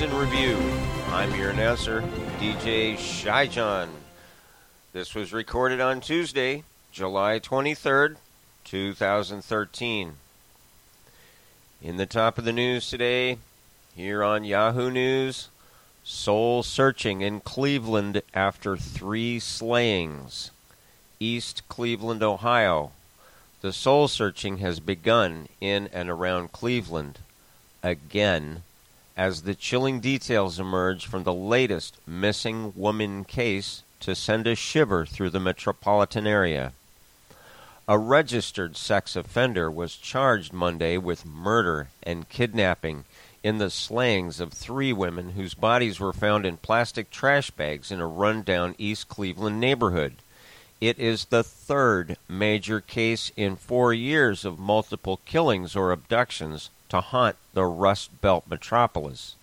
News in Review. I'm your announcer, DJ Shy John. This was recorded on Tuesday, July 23rd, 2013. In the top of the news today, here on Yahoo News, soul searching in Cleveland after 3 slayings. East Cleveland, Ohio. The soul searching has begun in and around Cleveland again, as the chilling details emerge from the latest missing woman case to send a shiver through the metropolitan area. A registered sex offender was charged Monday with murder and kidnapping in the slayings of 3 women whose bodies were found in plastic trash bags in a rundown East Cleveland neighborhood. It is the 3rd major case in 4 years of multiple killings or abductions to haunt the Rust Belt metropolis.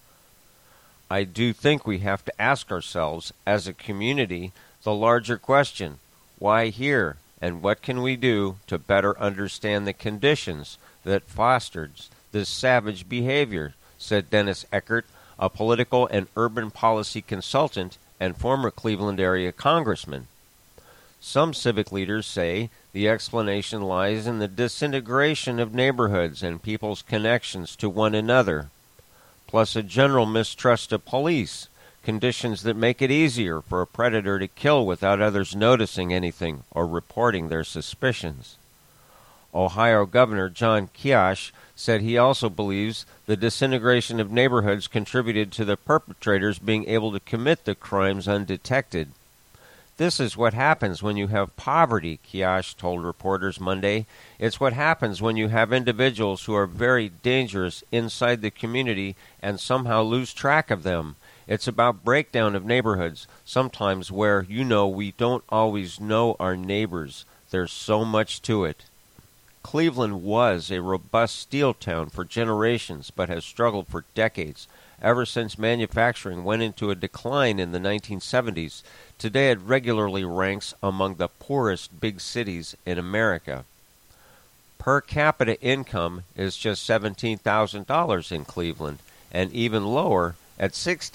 I do think we have to ask ourselves, as a community, the larger question: why here, and what can we do to better understand the conditions that fostered this savage behavior, said Dennis Eckert, a political and urban policy consultant and former Cleveland area congressman. Some civic leaders say the explanation lies in the disintegration of neighborhoods and people's connections to one another, plus a general mistrust of police, conditions that make it easier for a predator to kill without others noticing anything or reporting their suspicions. Ohio Governor John Keough said he also believes the disintegration of neighborhoods contributed to the perpetrators being able to commit the crimes undetected. This is what happens when you have poverty, Keough told reporters Monday. It's what happens when you have individuals who are very dangerous inside the community and somehow lose track of them. It's about breakdown of neighborhoods, sometimes where, we don't always know our neighbors. There's so much to it. Cleveland was a robust steel town for generations, but has struggled for decades. Ever since manufacturing went into a decline in the 1970s, today it regularly ranks among the poorest big cities in America. Per capita income is just $17,000 in Cleveland, and even lower at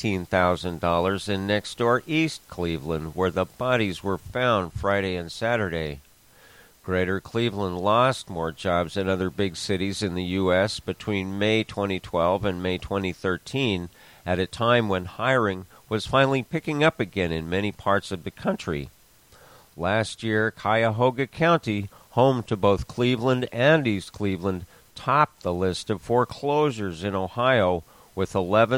$16,000 in next-door East Cleveland, where the bodies were found Friday and Saturday. Greater Cleveland lost more jobs than other big cities in the U.S. between May 2012 and May 2013, at a time when hiring was finally picking up again in many parts of the country. Last year, Cuyahoga County, home to both Cleveland and East Cleveland, topped the list of foreclosures in Ohio with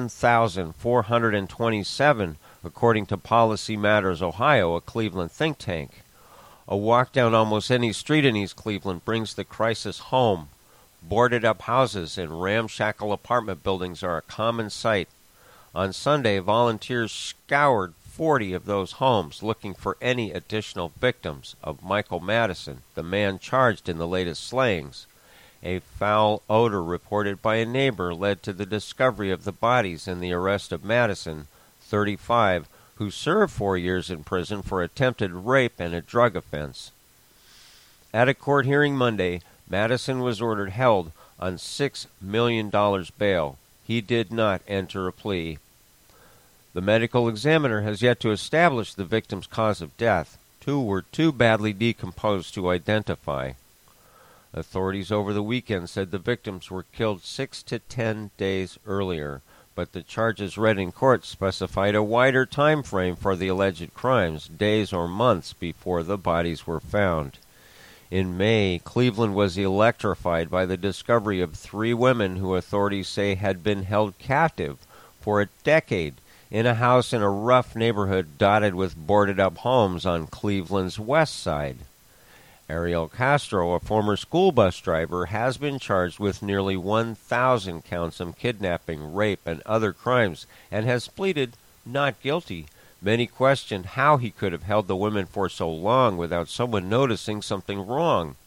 11,427, according to Policy Matters Ohio, a Cleveland think tank. A walk down almost any street in East Cleveland brings the crisis home. Boarded-up houses and ramshackle apartment buildings are a common sight. On Sunday, volunteers scoured 40 of those homes looking for any additional victims of Michael Madison, the man charged in the latest slayings. A foul odor reported by a neighbor led to the discovery of the bodies and the arrest of Madison, 35, who served 4 years in prison for attempted rape and a drug offense. At a court hearing Monday, Madison was ordered held on $6 million bail. He did not enter a plea. The medical examiner has yet to establish the victim's cause of death. 2 were too badly decomposed to identify. Authorities over the weekend said the victims were killed 6 to 10 days earlier, but the charges read in court specified a wider time frame for the alleged crimes, days or months before the bodies were found. In May, Cleveland was electrified by the discovery of 3 women who authorities say had been held captive for a decade in a house in a rough neighborhood dotted with boarded-up homes on Cleveland's west side. Ariel Castro, a former school bus driver, has been charged with nearly 1,000 counts of kidnapping, rape, and other crimes, and has pleaded not guilty. Many question how he could have held the women for so long without someone noticing something wrong.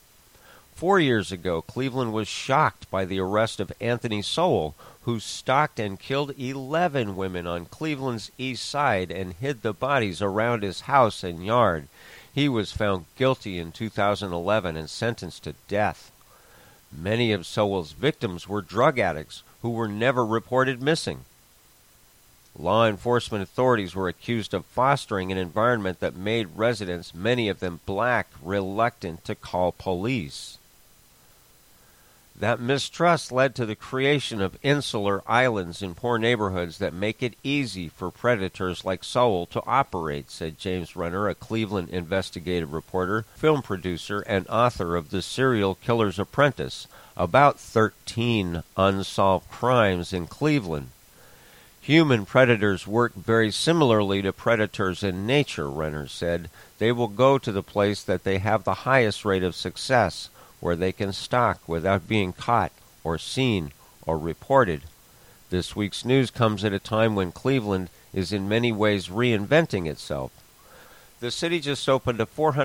4 years ago, Cleveland was shocked by the arrest of Anthony Sowell, who stalked and killed 11 women on Cleveland's east side and hid the bodies around his house and yard. He was found guilty in 2011 and sentenced to death. Many of Sowell's victims were drug addicts who were never reported missing. Law enforcement authorities were accused of fostering an environment that made residents, many of them black, reluctant to call police. That mistrust led to the creation of insular islands in poor neighborhoods that make it easy for predators like Sowell to operate, said James Renner, a Cleveland investigative reporter, film producer, and author of The Serial Killer's Apprentice, about 13 unsolved crimes in Cleveland. Human predators work very similarly to predators in nature, Renner said. They will go to the place that they have the highest rate of success, where they can stalk without being caught or seen or reported. This week's news comes at a time when Cleveland is in many ways reinventing itself. The city just opened a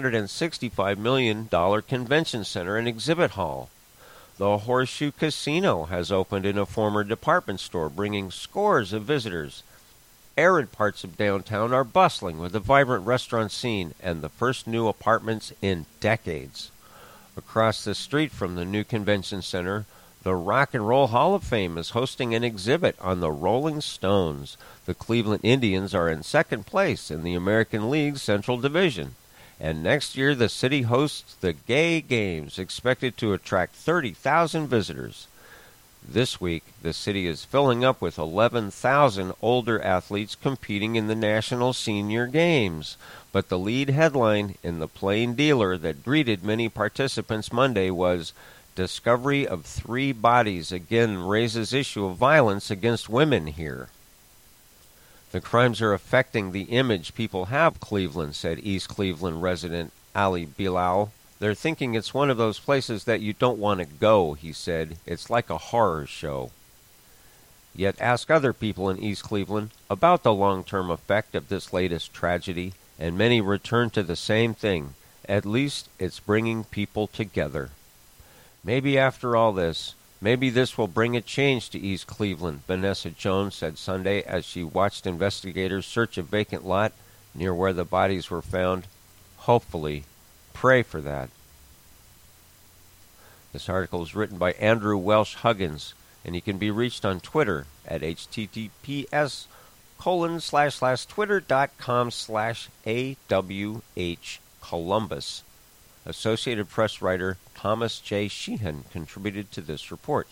$465 million convention center and exhibit hall. The Horseshoe Casino has opened in a former department store, bringing scores of visitors. Arid parts of downtown are bustling with a vibrant restaurant scene and the first new apartments in decades. Across the street from the new convention center, the Rock and Roll Hall of Fame is hosting an exhibit on the Rolling Stones. The Cleveland Indians are in second place in the American League's Central Division. And next year, the city hosts the Gay Games, expected to attract 30,000 visitors. This week, the city is filling up with 11,000 older athletes competing in the National Senior Games. But the lead headline in the Plain Dealer that greeted many participants Monday was, "Discovery of 3 bodies again raises issue of violence against women here." The crimes are affecting the image people have of Cleveland, said East Cleveland resident Ali Bilal. They're thinking it's one of those places that you don't want to go, he said. It's like a horror show. Yet ask other people in East Cleveland about the long-term effect of this latest tragedy, and many return to the same thing. At least it's bringing people together. Maybe after all this, maybe this will bring a change to East Cleveland, Vanessa Jones said Sunday as she watched investigators search a vacant lot near where the bodies were found. Hopefully. Pray for that. This article is written by Andrew Welsh Huggins, and he can be reached on Twitter at https://twitter.com/AWH Columbus. Associated Press writer Thomas J. Sheehan contributed to this report.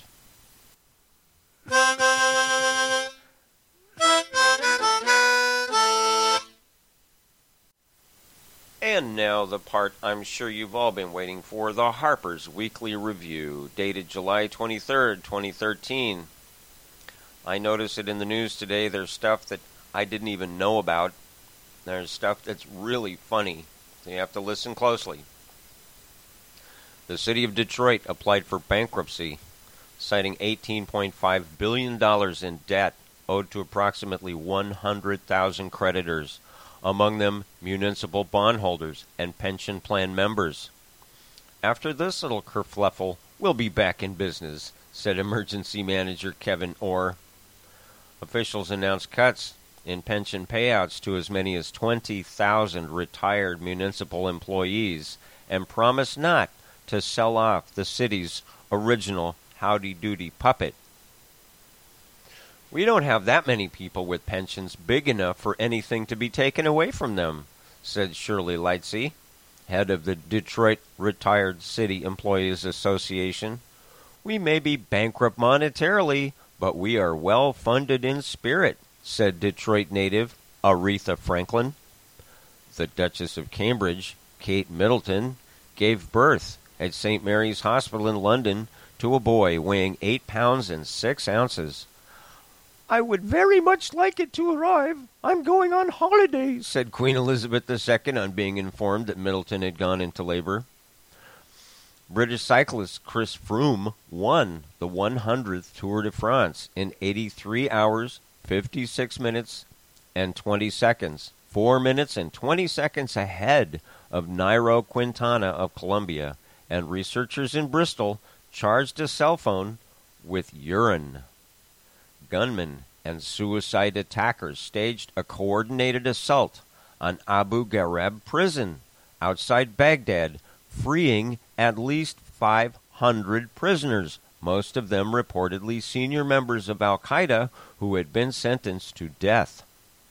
And now the part I'm sure you've all been waiting for, the Harper's Weekly Review, dated July 23rd, 2013. I noticed it in the news today. There's stuff that I didn't even know about. There's stuff that's really funny, so you have to listen closely. The city of Detroit applied for bankruptcy, citing $18.5 billion in debt owed to approximately 100,000 creditors, among them municipal bondholders and pension plan members. After this little kerfluffle, we'll be back in business, said emergency manager Kevin Orr. Officials announced cuts in pension payouts to as many as 20,000 retired municipal employees and promised not to sell off the city's original howdy-doody puppet. We don't have that many people with pensions big enough for anything to be taken away from them, said Shirley Lightsey, head of the Detroit Retired City Employees Association. We may be bankrupt monetarily, but we are well funded in spirit, said Detroit native Aretha Franklin. The Duchess of Cambridge, Kate Middleton, gave birth at St. Mary's Hospital in London to a boy weighing 8 pounds and 6 ounces. I would very much like it to arrive. I'm going on holiday, said Queen Elizabeth II on being informed that Middleton had gone into labor. British cyclist Chris Froome won the 100th Tour de France in 83 hours, 56 minutes, and 20 seconds. 4 minutes and 20 seconds ahead of Nairo Quintana of Colombia, and researchers in Bristol charged a cell phone with urine. Gunmen and suicide attackers staged a coordinated assault on Abu Ghraib prison outside Baghdad, freeing at least 500 prisoners, most of them reportedly senior members of al-Qaeda who had been sentenced to death.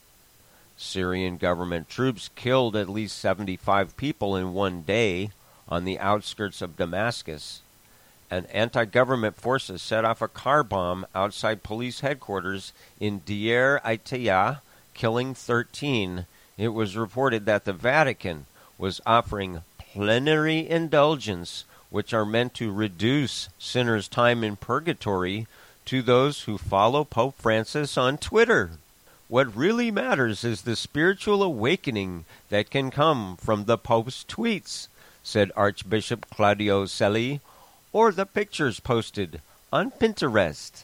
Syrian government troops killed at least 75 people in one day on the outskirts of Damascus, and anti-government forces set off a car bomb outside police headquarters in Deir Itiyah, killing 13. It was reported that the Vatican was offering plenary indulgence, which are meant to reduce sinners' time in purgatory, to those who follow Pope Francis on Twitter. What really matters is the spiritual awakening that can come from the Pope's tweets, said Archbishop Claudio Celli, or the pictures posted on Pinterest.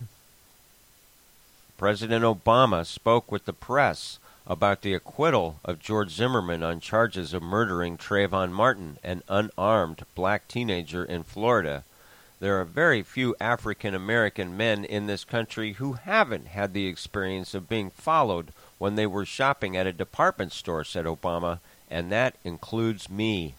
President Obama spoke with the press about the acquittal of George Zimmerman on charges of murdering Trayvon Martin, an unarmed black teenager in Florida. There are very few African-American men in this country who haven't had the experience of being followed when they were shopping at a department store, said Obama, and that includes me.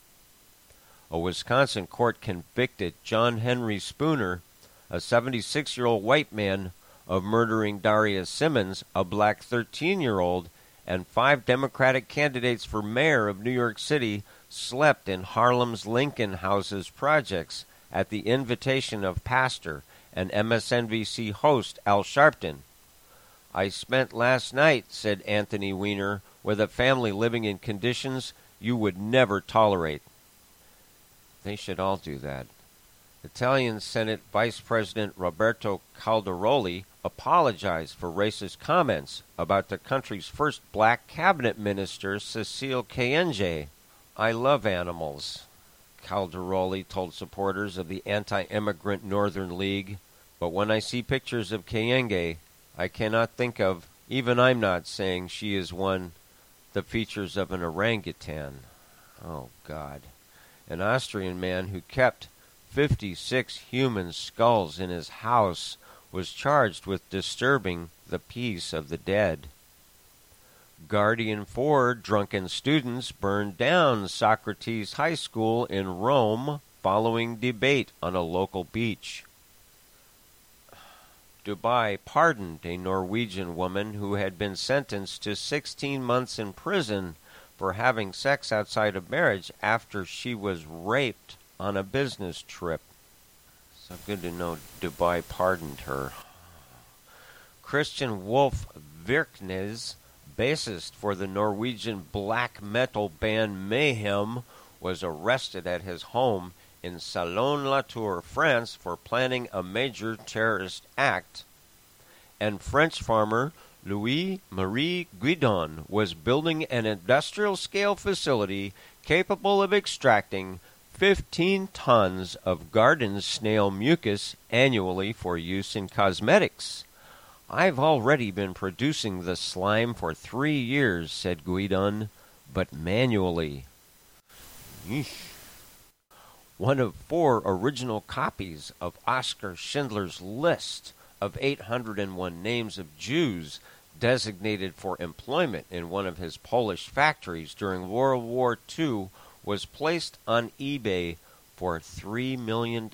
A Wisconsin court convicted John Henry Spooner, a 76-year-old white man, of murdering Darius Simmons, a black 13-year-old, and 5 Democratic candidates for mayor of New York City slept in Harlem's Lincoln Houses projects at the invitation of pastor and MSNBC host Al Sharpton. I spent last night, said Anthony Weiner, with a family living in conditions you would never tolerate. They should all do that. Italian Senate Vice President Roberto Calderoli apologized for racist comments about the country's first black cabinet minister, Cecile Kyenge. I love animals, Calderoli told supporters of the anti-immigrant Northern League, but when I see pictures of Kyenge, I cannot think of, even I'm not saying she is one, the features of an orangutan. Oh, God. An Austrian man who kept 56 human skulls in his house was charged with disturbing the peace of the dead. Guardian 4 drunken students burned down Socrates High School in Rome following debate on a local beach. Dubai pardoned a Norwegian woman who had been sentenced to 16 months in prison for having sex outside of marriage after she was raped on a business trip. So good to know Dubai pardoned her. Christian Wolf Virknes, bassist for the Norwegian black metal band Mayhem, was arrested at his home in Salon-la-Tour, France, for planning a major terrorist act. And French farmer Louis-Marie Guidon was building an industrial-scale facility capable of extracting 15 tons of garden snail mucus annually for use in cosmetics. I've already been producing the slime for 3 years, said Guidon, but manually. Yeesh. One of 4 original copies of Oskar Schindler's List of 801 names of Jews designated for employment in one of his Polish factories during World War II was placed on eBay for $3 million.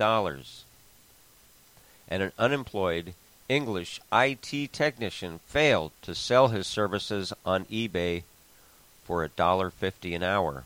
And an unemployed English IT technician failed to sell his services on eBay for $1.50 an hour.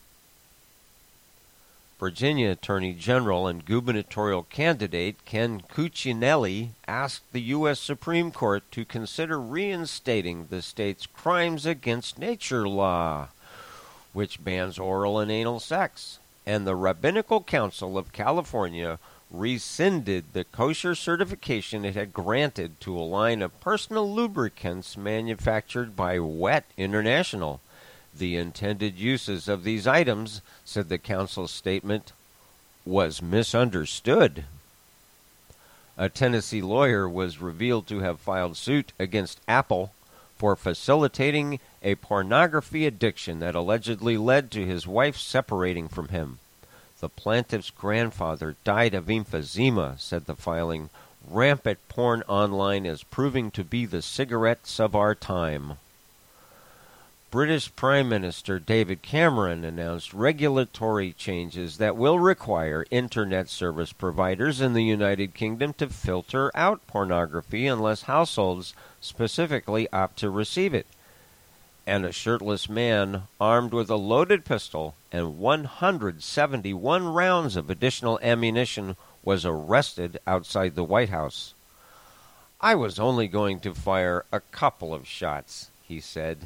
Virginia Attorney General and gubernatorial candidate Ken Cuccinelli asked the U.S. Supreme Court to consider reinstating the state's crimes against nature law, which bans oral and anal sex, and the Rabbinical Council of California rescinded the kosher certification it had granted to a line of personal lubricants manufactured by Wet International. The intended uses of these items, said the council's statement, was misunderstood. A Tennessee lawyer was revealed to have filed suit against Apple for facilitating a pornography addiction that allegedly led to his wife separating from him. The plaintiff's grandfather died of emphysema, said the filing. Rampant porn online is proving to be the cigarettes of our time. British Prime Minister David Cameron announced regulatory changes that will require internet service providers in the United Kingdom to filter out pornography unless households specifically opt to receive it. And a shirtless man armed with a loaded pistol and 171 rounds of additional ammunition was arrested outside the White House. "I was only going to fire a couple of shots," he said.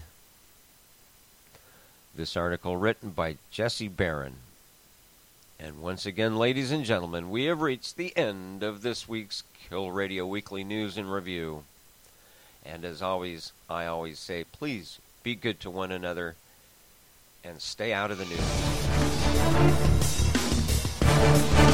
This article written by Jesse Barron. And once again, ladies and gentlemen, we have reached the end of this week's Kill Radio Weekly News and Review. And as always, I always say, please be good to one another and stay out of the news.